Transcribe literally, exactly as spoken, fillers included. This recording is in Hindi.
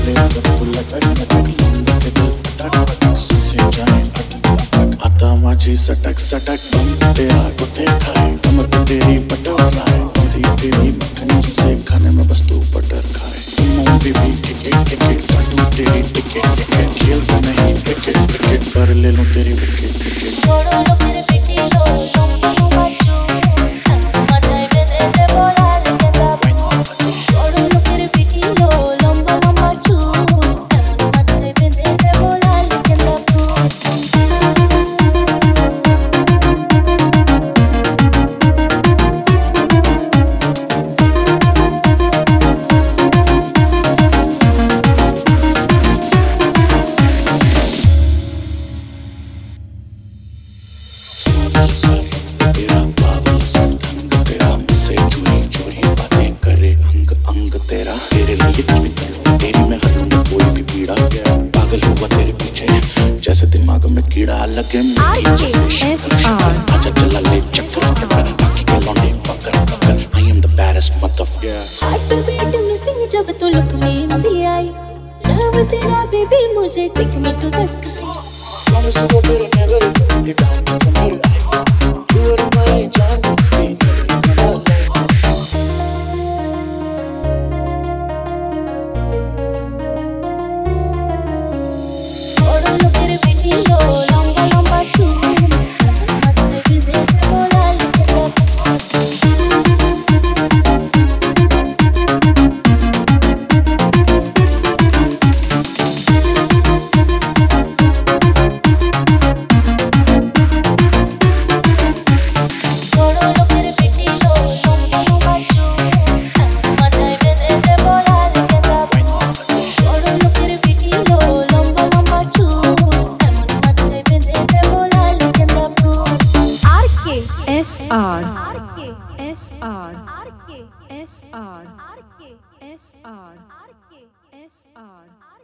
सटक सटक बम तेरा कुत्ते खाए कमर तेरी बटरफ्लाई तेरी तेरी मक्खन जिसे खाने में बस तू बटर खाए मोम बेबी टिकट टिकट काटूं तेरी टिकट टिकट खेलता नहीं क्रिकेट क्रिकेट पर ले लूं तेरी विकेट विकेट छोड़ो लो मेरे बेटी लो तुम मचो मचाए बेटे से बोला लेके दा छोड़ो लो मेरे बेटी लो लंबा लंबा चू मचाए बेटे से बोला लेके दा तेरा पागल सा ढंग तेरा मुझसे चोरी चोरी बातें करे अंग अंग तेरा तेरे लिए कुछ भी करूं तेरी मैं हर लूं कोई भी पीड़ा पागल हुआ तेरे पीछे जैसे दिमाग में कीड़ा लगे आजा चला ले चक्कर चक्कर बाकी के लौंडे पकड़ पकड़ I am the baddest motherfucker heart beat missing जब तू लुक में दी आई लव तेरा बेबी मुझे take me to the sky promise you will never let you down from your life you are my jaan we never gonna let छोड़ो लो तेरे बेटी लो लंबा लंबा चू मत दे दे बोला लेके S R S R S R S R S R